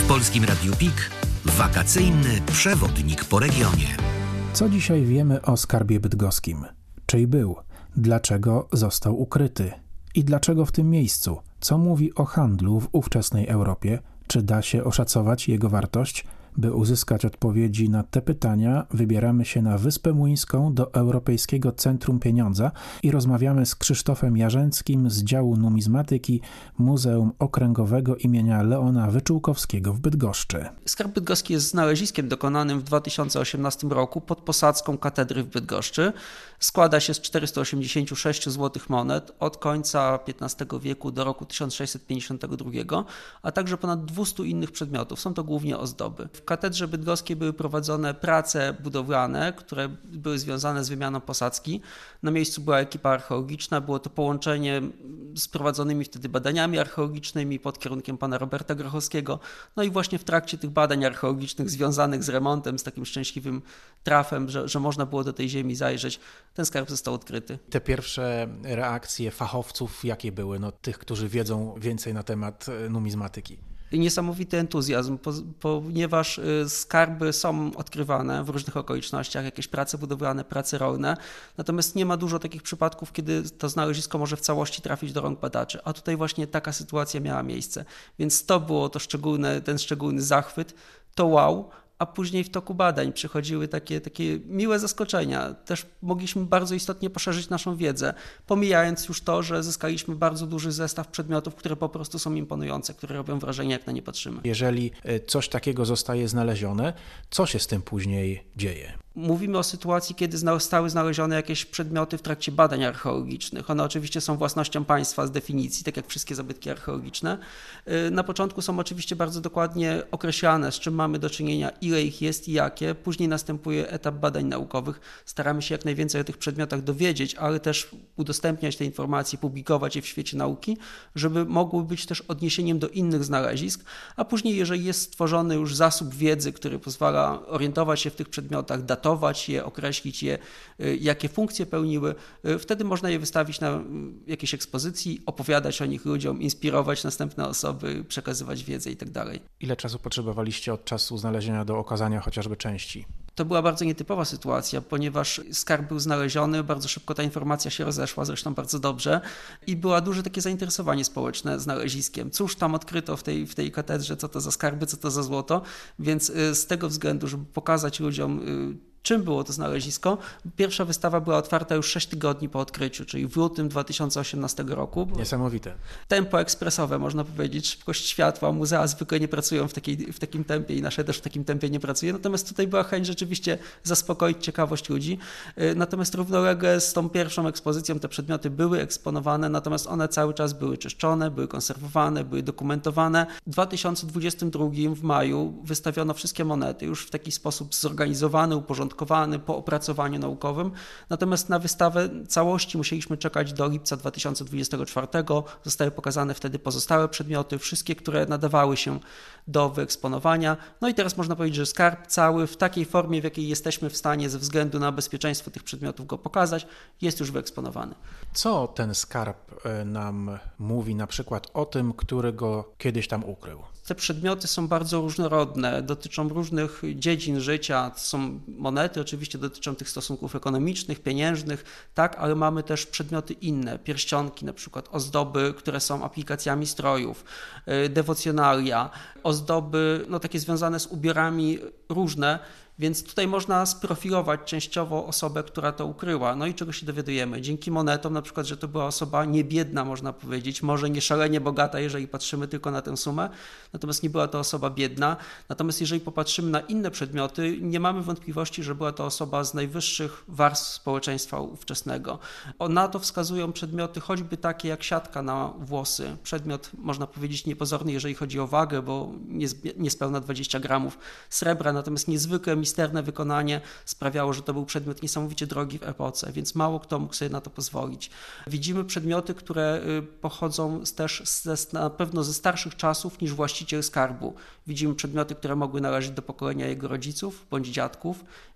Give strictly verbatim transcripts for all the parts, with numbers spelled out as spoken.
W Polskim Radiu P I K wakacyjny przewodnik po regionie. Co dzisiaj wiemy o skarbie bydgoskim? Czyj był? Dlaczego został ukryty? I dlaczego w tym miejscu? Co mówi o handlu w ówczesnej Europie? Czy da się oszacować jego wartość? By uzyskać odpowiedzi na te pytania, wybieramy się na Wyspę Młyńską do Europejskiego Centrum Pieniądza i rozmawiamy z Krzysztofem Jarzęckim z działu numizmatyki Muzeum Okręgowego imienia Leona Wyczółkowskiego w Bydgoszczy. Skarb bydgoski jest znaleziskiem dokonanym w dwa tysiące osiemnastym roku pod posadzką katedry w Bydgoszczy. Składa się z czterystu osiemdziesięciu sześciu złotych monet od końca piętnastego wieku do roku tysiąc sześćset pięćdziesiątego drugiego, a także ponad dwustu innych przedmiotów. Są to głównie ozdoby. W katedrze bydgoskiej były prowadzone prace budowlane, które były związane z wymianą posadzki. Na miejscu była ekipa archeologiczna, było to połączenie z prowadzonymi wtedy badaniami archeologicznymi pod kierunkiem pana Roberta Grochowskiego. No i właśnie w trakcie tych badań archeologicznych związanych z remontem, z takim szczęśliwym trafem, że, że można było do tej ziemi zajrzeć, ten skarb został odkryty. Te pierwsze reakcje fachowców jakie były? No, tych, którzy wiedzą więcej na temat numizmatyki. Niesamowity entuzjazm, ponieważ skarby są odkrywane w różnych okolicznościach, jakieś prace budowlane, prace rolne, natomiast nie ma dużo takich przypadków, kiedy to znalezisko może w całości trafić do rąk badaczy, a tutaj właśnie taka sytuacja miała miejsce, więc to było to szczególne, ten szczególny zachwyt, to wow. A później w toku badań przychodziły takie, takie miłe zaskoczenia. Też mogliśmy bardzo istotnie poszerzyć naszą wiedzę, pomijając już to, że zyskaliśmy bardzo duży zestaw przedmiotów, które po prostu są imponujące, które robią wrażenie, jak na nie patrzymy. Jeżeli coś takiego zostaje znalezione, co się z tym później dzieje? Mówimy o sytuacji, kiedy zostały znalezione jakieś przedmioty w trakcie badań archeologicznych. One oczywiście są własnością państwa z definicji, tak jak wszystkie zabytki archeologiczne. Na początku są oczywiście bardzo dokładnie określane, z czym mamy do czynienia, ile ich jest i jakie. Później następuje etap badań naukowych. Staramy się jak najwięcej o tych przedmiotach dowiedzieć, ale też udostępniać te informacje, publikować je w świecie nauki, żeby mogły być też odniesieniem do innych znalezisk. A później, jeżeli jest stworzony już zasób wiedzy, który pozwala orientować się w tych przedmiotach, datować je, określić je, jakie funkcje pełniły. Wtedy można je wystawić na jakiejś ekspozycji, opowiadać o nich ludziom, inspirować następne osoby, przekazywać wiedzę i tak dalej. Ile czasu potrzebowaliście od czasu znalezienia do okazania chociażby części? To była bardzo nietypowa sytuacja, ponieważ skarb był znaleziony, bardzo szybko ta informacja się rozeszła, zresztą bardzo dobrze i było duże takie zainteresowanie społeczne znaleziskiem. Cóż tam odkryto w tej, w tej katedrze, co to za skarby, co to za złoto, więc z tego względu, żeby pokazać ludziom, czym było to znalezisko, pierwsza wystawa była otwarta już sześć tygodni po odkryciu, czyli w lutym dwa tysiące osiemnastego roku. Niesamowite. Tempo ekspresowe, można powiedzieć, szybkość światła. Muzea zwykle nie pracują w, takiej, w takim tempie i nasze też w takim tempie nie pracuje. Natomiast tutaj była chęć rzeczywiście zaspokoić ciekawość ludzi. Natomiast równolegle z tą pierwszą ekspozycją te przedmioty były eksponowane, natomiast one cały czas były czyszczone, były konserwowane, były dokumentowane. W dwa tysiące dwudziestym drugim w maju wystawiono wszystkie monety już w taki sposób zorganizowany, uporządkowany, po opracowaniu naukowym. Natomiast na wystawę całości musieliśmy czekać do lipca dwa tysiące dwudziestego czwartego. Zostały pokazane wtedy pozostałe przedmioty, wszystkie, które nadawały się do wyeksponowania. No i teraz można powiedzieć, że skarb cały w takiej formie, w jakiej jesteśmy w stanie ze względu na bezpieczeństwo tych przedmiotów go pokazać, jest już wyeksponowany. Co ten skarb nam mówi na przykład o tym, który go kiedyś tam ukrył? Te przedmioty są bardzo różnorodne, dotyczą różnych dziedzin życia. To są monety, oczywiście dotyczą tych stosunków ekonomicznych, pieniężnych, tak, ale mamy też przedmioty inne, pierścionki, na przykład ozdoby, które są aplikacjami strojów, dewocjonalia, ozdoby no, takie związane z ubiorami różne. Więc tutaj można sprofilować częściowo osobę, która to ukryła. No i czego się dowiadujemy? Dzięki monetom na przykład, że to była osoba niebiedna, można powiedzieć, może nie szalenie bogata, jeżeli patrzymy tylko na tę sumę, natomiast nie była to osoba biedna. Natomiast jeżeli popatrzymy na inne przedmioty, nie mamy wątpliwości, że była to osoba z najwyższych warstw społeczeństwa ówczesnego. Na to wskazują przedmioty choćby takie jak siatka na włosy. Przedmiot, można powiedzieć, niepozorny, jeżeli chodzi o wagę, bo niespełna dwadzieścia gramów srebra, natomiast niezwykle misterne wykonanie sprawiało, że to był przedmiot niesamowicie drogi w epoce, więc mało kto mógł sobie na to pozwolić. Widzimy przedmioty, które pochodzą też z, na pewno ze starszych czasów niż właściciel skarbu. Widzimy przedmioty, które mogły należeć do pokolenia jego rodziców bądź dziadków.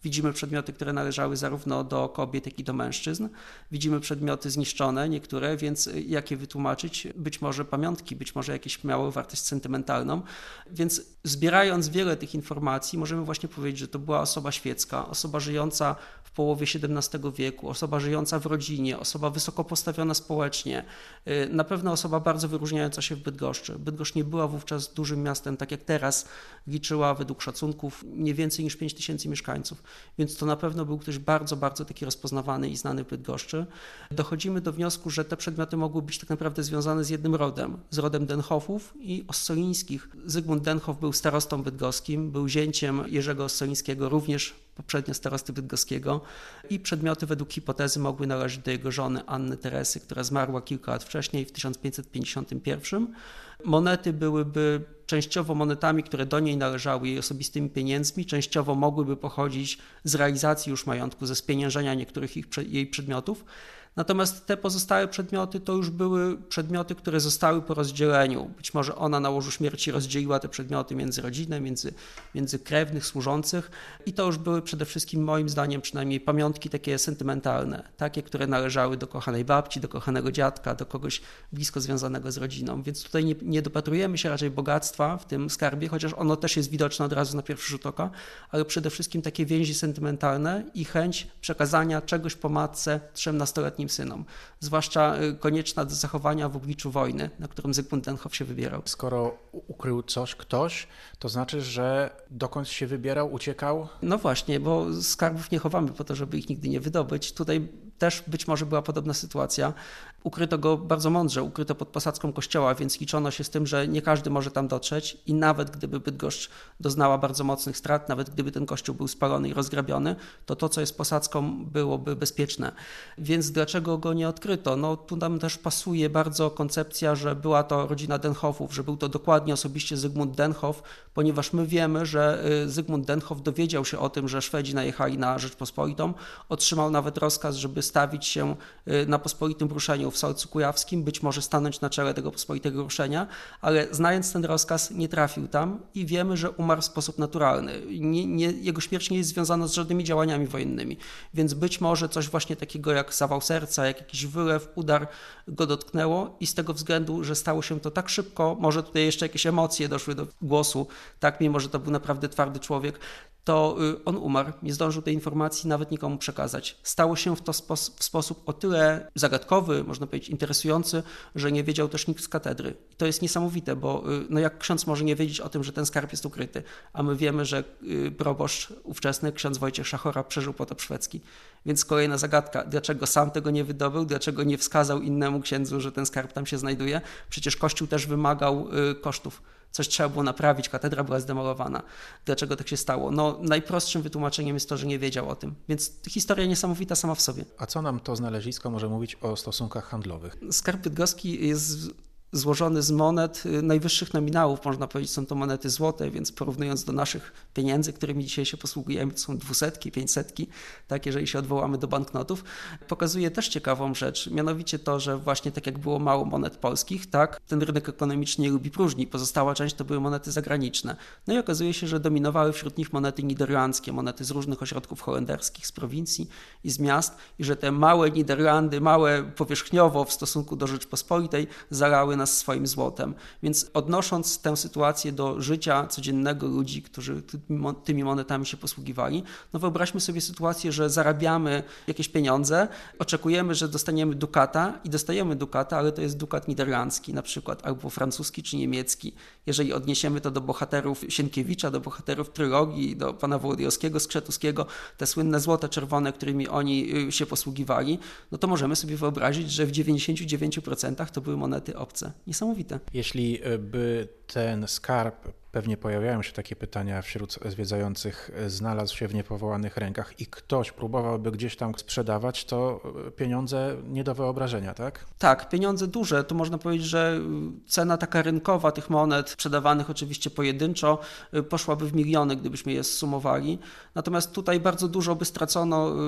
Widzimy przedmioty, które należały zarówno do kobiet, jak i do mężczyzn. Widzimy przedmioty zniszczone, niektóre, więc jak je wytłumaczyć? Być może pamiątki, być może jakieś miały wartość sentymentalną. Więc zbierając wiele tych informacji, możemy właśnie powiedzieć, że to była osoba świecka, osoba żyjąca w połowie siedemnastego wieku, osoba żyjąca w rodzinie, osoba wysoko postawiona społecznie, na pewno osoba bardzo wyróżniająca się w Bydgoszczy. Bydgoszcz nie była wówczas dużym miastem, tak jak teraz, liczyła według szacunków nie więcej niż pięć tysięcy mieszkańców, więc to na pewno był ktoś bardzo, bardzo taki rozpoznawany i znany w Bydgoszczy. Dochodzimy do wniosku, że te przedmioty mogły być tak naprawdę związane z jednym rodem, z rodem Denhoffów i Ossolińskich. Zygmunt Denhoff był starostą bydgoskim, był zięciem Jerzego Ossolińskiego, również poprzednio starosty bydgoskiego, i przedmioty według hipotezy mogły należeć do jego żony Anny Teresy, która zmarła kilka lat wcześniej, w tysiąc pięćset pięćdziesiątym pierwszym. Monety byłyby częściowo monetami, które do niej należały, jej osobistymi pieniędzmi, częściowo mogłyby pochodzić z realizacji już majątku, ze spieniężenia niektórych ich, jej przedmiotów. Natomiast te pozostałe przedmioty to już były przedmioty, które zostały po rozdzieleniu. Być może ona na łożu śmierci rozdzieliła te przedmioty między rodzinę, między, między krewnych, służących, i to już były przede wszystkim, moim zdaniem przynajmniej, pamiątki takie sentymentalne, takie, które należały do kochanej babci, do kochanego dziadka, do kogoś blisko związanego z rodziną. Więc tutaj nie, nie dopatrujemy się raczej bogactwa w tym skarbie, chociaż ono też jest widoczne od razu na pierwszy rzut oka, ale przede wszystkim takie więzi sentymentalne i chęć przekazania czegoś po matce trzem nastoletnim synom, zwłaszcza konieczna do zachowania w obliczu wojny, na którą Zygmunt Denhoff się wybierał. Skoro ukrył coś ktoś, to znaczy, że dokąd się wybierał, uciekał? No właśnie, bo skarbów nie chowamy po to, żeby ich nigdy nie wydobyć. Tutaj też być może była podobna sytuacja. Ukryto go bardzo mądrze, ukryto pod posadzką kościoła, więc liczono się z tym, że nie każdy może tam dotrzeć i nawet gdyby Bydgoszcz doznała bardzo mocnych strat, nawet gdyby ten kościół był spalony i rozgrabiony, to to, co jest posadzką, byłoby bezpieczne. Więc dlaczego go nie odkryto? No tu nam też pasuje bardzo koncepcja, że była to rodzina Denhoffów, że był to dokładnie osobiście Zygmunt Denhoff, ponieważ my wiemy, że Zygmunt Denhoff dowiedział się o tym, że Szwedzi najechali na Rzeczpospolitą, otrzymał nawet rozkaz, żeby stawić się na pospolitym ruszeniu w Solcu Kujawskim, być może stanąć na czele tego pospolitego ruszenia, ale znając ten rozkaz nie trafił tam i wiemy, że umarł w sposób naturalny. Nie, nie, jego śmierć nie jest związana z żadnymi działaniami wojennymi, więc być może coś właśnie takiego jak zawał serca, jak jakiś wylew, udar go dotknęło i z tego względu, że stało się to tak szybko, może tutaj jeszcze jakieś emocje doszły do głosu, tak, mimo że to był naprawdę twardy człowiek, to on umarł, nie zdążył tej informacji nawet nikomu przekazać. Stało się w to spos- w sposób o tyle zagadkowy, można powiedzieć interesujący, że nie wiedział też nikt z katedry. I to jest niesamowite, bo no jak ksiądz może nie wiedzieć o tym, że ten skarb jest ukryty, a my wiemy, że proboszcz ówczesny, ksiądz Wojciech Szachora, przeżył potop szwedzki. Więc kolejna zagadka, dlaczego sam tego nie wydobył, dlaczego nie wskazał innemu księdzu, że ten skarb tam się znajduje? Przecież Kościół też wymagał kosztów. Coś trzeba było naprawić, katedra była zdemolowana. Dlaczego tak się stało? No, najprostszym wytłumaczeniem jest to, że nie wiedział o tym. Więc historia niesamowita sama w sobie. A co nam to znalezisko może mówić o stosunkach handlowych? Skarb bydgoski jest złożony z monet najwyższych nominałów, można powiedzieć, są to monety złote, więc porównując do naszych pieniędzy, którymi dzisiaj się posługujemy, to są dwusetki, pięćsetki, tak, jeżeli się odwołamy do banknotów, pokazuje też ciekawą rzecz, mianowicie to, że właśnie tak jak było mało monet polskich, tak, ten rynek ekonomiczny nie lubi próżni, pozostała część to były monety zagraniczne. No i okazuje się, że dominowały wśród nich monety niderlandzkie, monety z różnych ośrodków holenderskich, z prowincji i z miast i że te małe Niderlandy, małe powierzchniowo w stosunku do Rzeczpospolitej zalały nas swoim złotem. Więc odnosząc tę sytuację do życia codziennego ludzi, którzy tymi monetami się posługiwali, no wyobraźmy sobie sytuację, że zarabiamy jakieś pieniądze, oczekujemy, że dostaniemy dukata i dostajemy dukata, ale to jest dukat niderlandzki na przykład, albo francuski czy niemiecki. Jeżeli odniesiemy to do bohaterów Sienkiewicza, do bohaterów trylogii, do pana Wołodyjowskiego, Skrzetuskiego, te słynne złote, czerwone, którymi oni się posługiwali, no to możemy sobie wyobrazić, że w dziewięćdziesięciu dziewięciu procentach to były monety obce. Niesamowite. Jeśli by ten skarb, pewnie pojawiają się takie pytania wśród zwiedzających, znalazł się w niepowołanych rękach i ktoś próbowałby gdzieś tam sprzedawać, to pieniądze nie do wyobrażenia, tak? Tak, pieniądze duże. Tu można powiedzieć, że cena taka rynkowa tych monet, sprzedawanych oczywiście pojedynczo, poszłaby w miliony, gdybyśmy je zsumowali. Natomiast tutaj bardzo dużo by stracono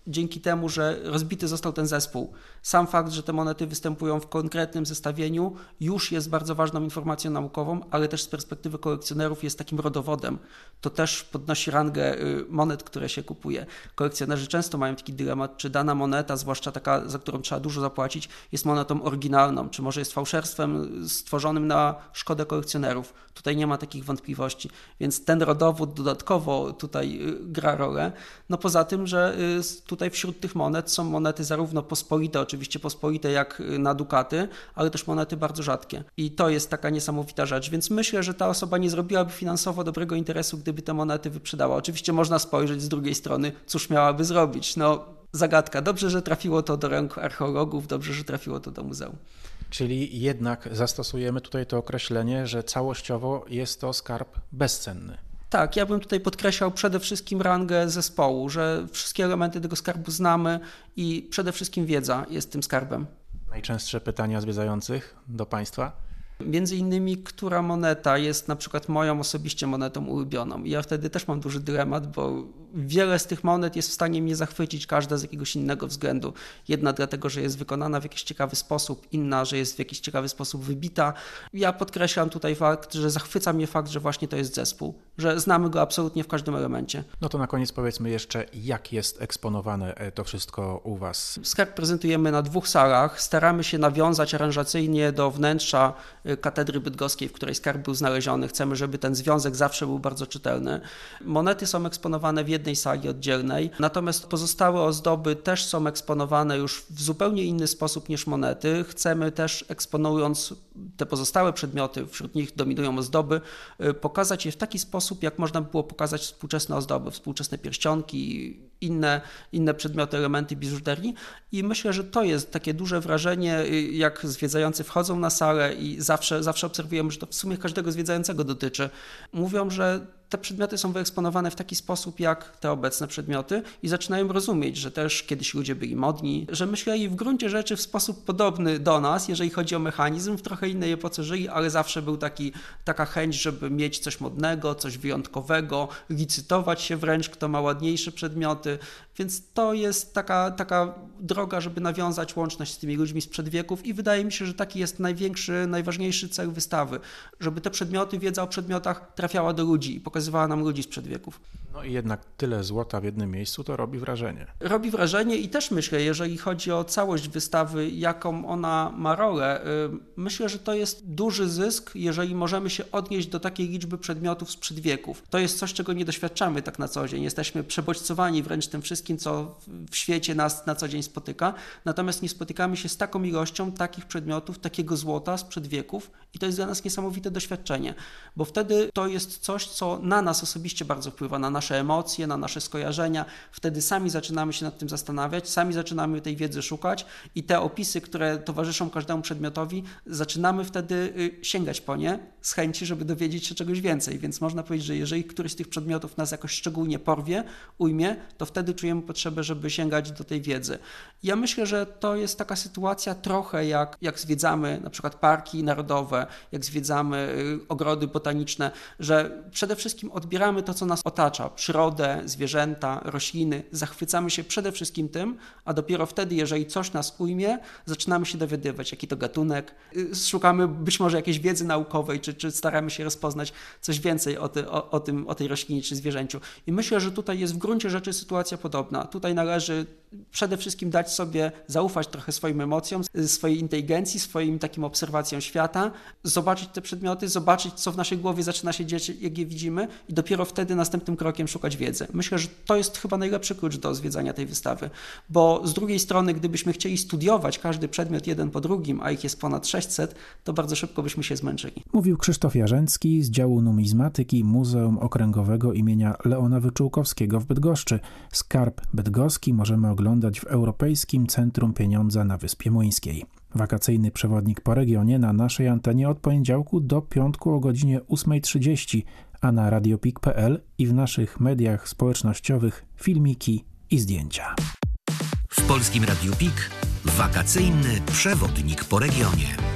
dzięki temu, że rozbity został ten zespół. Sam fakt, że te monety występują w konkretnym zestawieniu już jest bardzo ważną informacją naukową, ale też z perspektywy kolekcjonerów jest takim rodowodem. To też podnosi rangę monet, które się kupuje. Kolekcjonerzy często mają taki dylemat, czy dana moneta, zwłaszcza taka, za którą trzeba dużo zapłacić, jest monetą oryginalną, czy może jest fałszerstwem stworzonym na szkodę kolekcjonerów. Tutaj nie ma takich wątpliwości, więc ten rodowód dodatkowo tutaj gra rolę. No poza tym, że tutaj wśród tych monet są monety zarówno pospolite, oczywiście pospolite jak na dukaty, ale też monety bardzo rzadkie. I to jest taka niesamowita rzecz, więc myślę, że ta osoba nie zrobiłaby finansowo dobrego interesu, gdyby te monety wyprzedała. Oczywiście można spojrzeć z drugiej strony, cóż miałaby zrobić. No zagadka. Dobrze, że trafiło to do rąk archeologów, dobrze, że trafiło to do muzeum. Czyli jednak zastosujemy tutaj to określenie, że całościowo jest to skarb bezcenny. Tak, ja bym tutaj podkreślał przede wszystkim rangę zespołu, że wszystkie elementy tego skarbu znamy i przede wszystkim wiedza jest tym skarbem. Najczęstsze pytania zwiedzających do Państwa? Między innymi, która moneta jest na przykład moją osobiście monetą ulubioną. I ja wtedy też mam duży dylemat, bo wiele z tych monet jest w stanie mnie zachwycić, każda z jakiegoś innego względu. Jedna dlatego, że jest wykonana w jakiś ciekawy sposób, inna, że jest w jakiś ciekawy sposób wybita. Ja podkreślam tutaj fakt, że zachwyca mnie fakt, że właśnie to jest zespół, że znamy go absolutnie w każdym elemencie. No to na koniec powiedzmy jeszcze, jak jest eksponowane to wszystko u Was? Skarb prezentujemy na dwóch salach. Staramy się nawiązać aranżacyjnie do wnętrza katedry bydgoskiej, w której skarb był znaleziony. Chcemy, żeby ten związek zawsze był bardzo czytelny. Monety są eksponowane w jednej sali oddzielnej, natomiast pozostałe ozdoby też są eksponowane już w zupełnie inny sposób niż monety. Chcemy też, eksponując te pozostałe przedmioty, wśród nich dominują ozdoby, pokazać je w taki sposób, jak można by było pokazać współczesne ozdoby, współczesne pierścionki, inne, inne przedmioty, elementy biżuterii. I myślę, że to jest takie duże wrażenie, jak zwiedzający wchodzą na salę i zawsze, zawsze obserwujemy, że to w sumie każdego zwiedzającego dotyczy. Mówią, że te przedmioty są wyeksponowane w taki sposób, jak te obecne przedmioty i zaczynają rozumieć, że też kiedyś ludzie byli modni, że myśleli w gruncie rzeczy w sposób podobny do nas, jeżeli chodzi o mechanizm, w trochę innej epoce żyli, ale zawsze był taki, taka chęć, żeby mieć coś modnego, coś wyjątkowego, licytować się wręcz, kto ma ładniejsze przedmioty, więc to jest taka, taka droga, żeby nawiązać łączność z tymi ludźmi sprzed wieków i wydaje mi się, że taki jest największy, najważniejszy cel wystawy, żeby te przedmioty, wiedza o przedmiotach trafiała do ludzi i pokazywała nam ludzi sprzed wieków. No i jednak tyle złota w jednym miejscu to robi wrażenie. Robi wrażenie i też myślę, jeżeli chodzi o całość wystawy, jaką ona ma rolę, myślę, że to jest duży zysk, jeżeli możemy się odnieść do takiej liczby przedmiotów sprzed wieków. To jest coś, czego nie doświadczamy tak na co dzień. Jesteśmy przebodźcowani wręcz tym wszystkim, co w świecie nas na co dzień spotyka, natomiast nie spotykamy się z taką ilością takich przedmiotów, takiego złota sprzed wieków i to jest dla nas niesamowite doświadczenie, bo wtedy to jest coś, co na nas osobiście bardzo wpływa, na nasze emocje, na nasze skojarzenia. Wtedy sami zaczynamy się nad tym zastanawiać, sami zaczynamy tej wiedzy szukać i te opisy, które towarzyszą każdemu przedmiotowi, zaczynamy wtedy sięgać po nie z chęci, żeby dowiedzieć się czegoś więcej. Więc można powiedzieć, że jeżeli któryś z tych przedmiotów nas jakoś szczególnie porwie, ujmie, to wtedy czujemy potrzebę, żeby sięgać do tej wiedzy. Ja myślę, że to jest taka sytuacja trochę jak, jak zwiedzamy na przykład parki narodowe, jak zwiedzamy ogrody botaniczne, że przede wszystkim odbieramy to, co nas otacza, przyrodę, zwierzęta, rośliny, zachwycamy się przede wszystkim tym, a dopiero wtedy, jeżeli coś nas ujmie, zaczynamy się dowiadywać, jaki to gatunek, szukamy być może jakiejś wiedzy naukowej, czy, czy staramy się rozpoznać coś więcej o, ty, o, o tym, o tej roślinie czy zwierzęciu. I myślę, że tutaj jest w gruncie rzeczy sytuacja podobna. Tutaj należy przede wszystkim dać sobie, zaufać trochę swoim emocjom, swojej inteligencji, swoim takim obserwacjom świata, zobaczyć te przedmioty, zobaczyć, co w naszej głowie zaczyna się dziać, jak je widzimy i dopiero wtedy następnym krokiem szukać wiedzy. Myślę, że to jest chyba najlepszy klucz do zwiedzania tej wystawy, bo z drugiej strony, gdybyśmy chcieli studiować każdy przedmiot jeden po drugim, a ich jest ponad sześćset, to bardzo szybko byśmy się zmęczyli. Mówił Krzysztof Jarzęcki z działu numizmatyki Muzeum Okręgowego imienia Leona Wyczółkowskiego w Bydgoszczy. Skarb bydgoski możemy oglądać w Europejskim Centrum Pieniądza na Wyspie Młyńskiej. Wakacyjny przewodnik po regionie na naszej antenie od poniedziałku do piątku o godzinie ósma trzydzieści, a na radiopik kropka p l i w naszych mediach społecznościowych filmiki i zdjęcia. W Polskim Radiu Pik wakacyjny przewodnik po regionie.